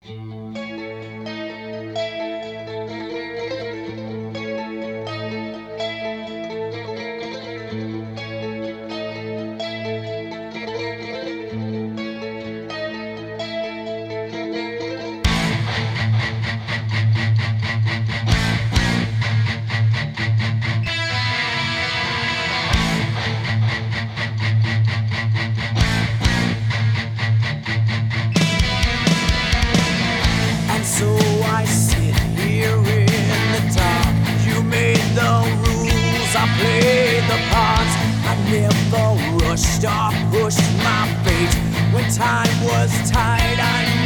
So I sit here in the dark. You made the rules, I played the parts. I never rushed or pushed my fate. When time was tight, I